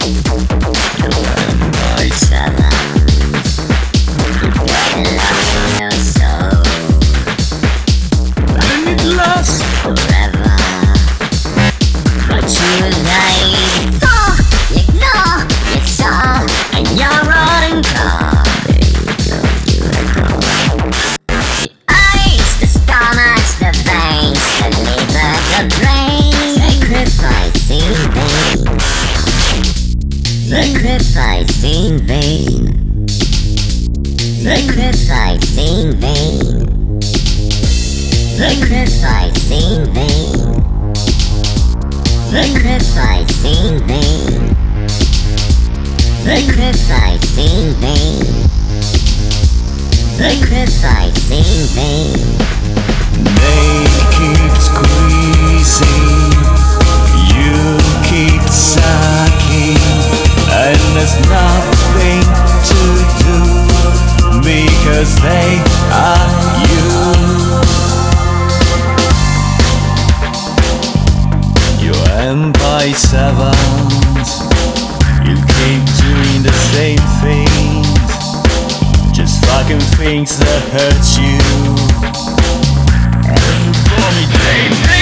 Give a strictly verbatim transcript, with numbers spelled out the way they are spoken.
My silence, loving your soul. And it lasts Forever, but you like oh, ignore it's all in your rotten car. The eyes, the stomachs, the veins, the liver, the brain. Sacrificing veins, sacrificing vein, sacrificing vein. Sacrificing vein, sacrificing vein, sacrificing vein, sacrificing vein. They keep squeezing, you keep sucking, and there's nothing to do because they are you. Your empire servant, you keep doing the same things, just fucking things that hurt you. And for me, they